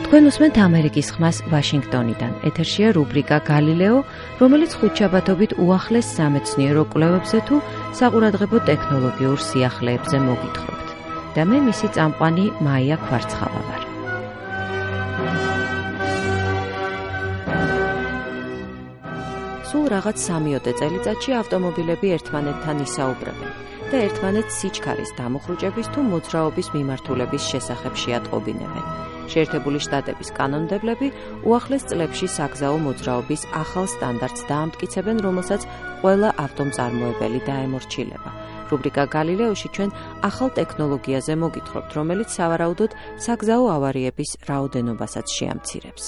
თქვენ უსმენთ ამერიკის ხმას ვაშინგტონიდან. ეთერშია რუბრიკა გალილეო, რომელიც ხუთშაბათობით უახლეს სამეცნიერო კვლევებზე თუ საყურადღებო ტექნოლოგიურ სიახლეებზე მოგითხრობთ. და მე მისი წამყვანი მაია ქვარცხავა ვარ. სულ რაღაც 3-4 წელიწადში ავტომობილები ერთმანეთთან ისაუბრებენ და ერთმანეთს სიჩქარის დამუხრუჭების თუ მოძრაობის მიმართულების შესახებ შეატყობინებენ. შეერთებული შტატების კანონმდებლები უახლეს წლებში საგზაო მოძრაობის ახალ სტანდარტს დაამტკიცებენ, რომელსაც ყველა ავტომწარმოებელი დაემორჩილება. რუბრიკა გალილეოში ჩვენ ახალ ტექნოლოგიაზე მოგითხრობთ, რომელიც სავარაუდოდ საგზაო ავარიების რაოდენობასაც შეამცირებს.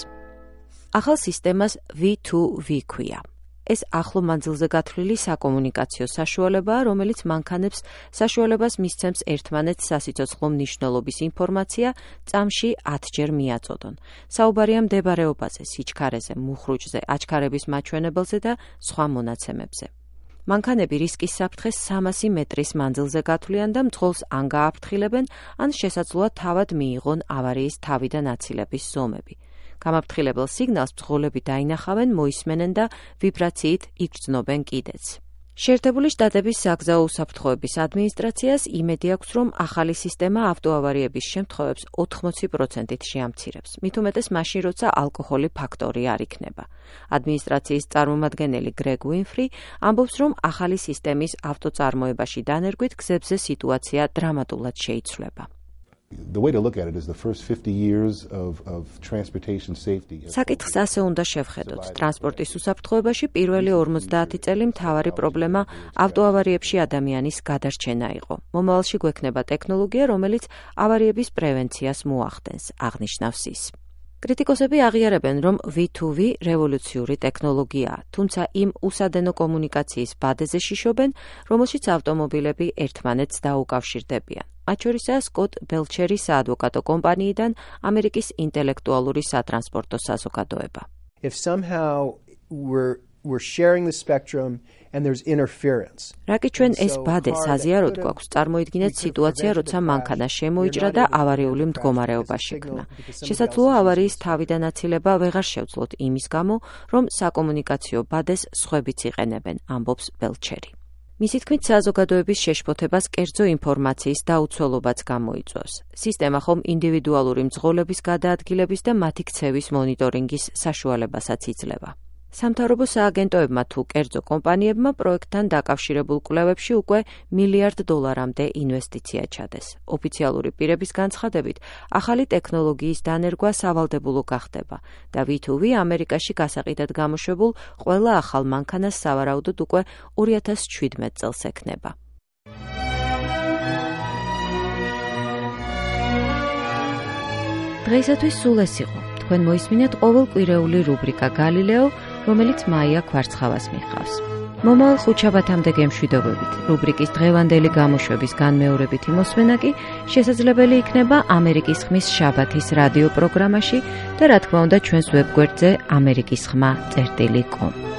ახალ სისტემას V2V ქვია. ეს ახლო მანძილზე გათვლილი საკომუნიკაციო საშუალებაა, რომელიც მანქანებს საშუალებას მისცემს ერთმანეთს სასიცოცხლო მნიშვნელობის ინფორმაცია წამში 10-ჯერ მიაწოდონ. საუბარია მდებარეობაზე, სიჩქარეზე, მუხრუჭზე, აჩქარების მაჩვენებელზე და სხვა მონაცემებზე. მანქანები რისკის საფრთხეს 300 მეტრის მანძილზე გათვლიან და მძღოლს ან გააფრთხილებენ, ან შესაძლოა თავად მიიღონ ავარიის თავიდან აცილების ზომები. გამაფრთხილებელ სიგნალს მძღოლები დაინახავენ, მოისმენენ და ვიბრაციით იგრძნობენ კიდეც. შეერთებული შტატების საგზაო უსაფრთხოების ადმინისტრაციას იმედი აქვს, რომ ახალი სისტემა ავტოავარიების შემთხვევებს 80%-ით შეამცირებს. მით უმეტეს მაშინ, როცა ალკოჰოლი ფაქტორი არ იქნება. ადმინისტრაციის წარმომადგენელი გრეგ უინფრი ამბობს, რომ ახალი სისტემის ავტოწარმოებაში დანერგვით გზებზე სიტუაცია დრამატულად შეიცვლება. The way to look at it is the first 50 years of transportation safety. საკითხს ასე უნდა შევხედოთ. ტრანსპორტის უსაფრთხოებაში პირველი 50 წელი მთავარი პრობლემა ავტოავარიებში ადამიანის გადარჩენა იყო. მომავალში გვექნება ტექნოლოგია, რომელიც ავარიების პრევენციას მოახდენს, აღნიშნავს ის. კრიტიკოსები აღიარებენ, რომ V2V რევოლუციური ტექნოლოგიაა, თუმცა იმ უსადენო კომუნიკაციის ბადეზე შიშობენ, რომელშიც ავტომობილები ერთმანეთს დაუკავშირდებიან. მათ შორისაა სკოტ ბელჩერი საადვოკატო კომპანიიდან ამერიკის ინტელექტუალური სატრანსპორტო საზოგადოება. If somehow we're sharing the spectrum and there's interference. რაკი ჩვენ ეს ბადე საზიაროდ გვაქვს, წარმოიდგინეთ სიტუაცია, როცა მანქანა შემოიჭრა და ავარიული მდგომარეობა შექმნა. შესაძლოა ავარიის თავიდან აცილება ვეღარ შევძლოთ იმის გამო, რომ საკომუნიკაციო ბადეს სხვებიც იყენებენ, ამბობს ბელჩერი. მისი თქმით, საზოგადოების შეშფოთებას კერძო ინფორმაციის დაუცველობაც გამოიწვევს. სისტემა ხომ ინდივიდუალური მძღოლების გადაადგილების და მათი ქცევის მონიტორინგის საშუალებასაც იძლევა. სამთავრობო სააგენტოებმა თუ კერძო კომპანიებმა პროექტთან დაკავშირებულ კვლევებში უკვე $1 მილიარდამდე ინვესტიცია ჩადეს. ოფიციალური პირების განცხადებით, ახალი ტექნოლოგიის დანერგვა სავალდებულო გახდება და V2V ამერიკაში გასაყიდად გამოშვებულ ყველა ახალ მანქანას სავარაუდოდ უკვე 2017 წელს ექნება. დღეისათვის სულ ეს იყო. თქვენ მოისმინეთ ყოველკვირეული რუბრიკა გალილეო, რომელიც მაია ქვარცხავას მიხავს. მომავალ ხუთშაბათამდე გემშვიდობებით. რუბრიკის დღევანდელი გამოშვების განმეორებითი მოსმენა კი შესაძლებელი იქნება ამერიკის ხმის შაბათის რადიო პროგრამაში და რა თქმა უნდა ჩვენს ვებგვერდზე amerikiskhma.com.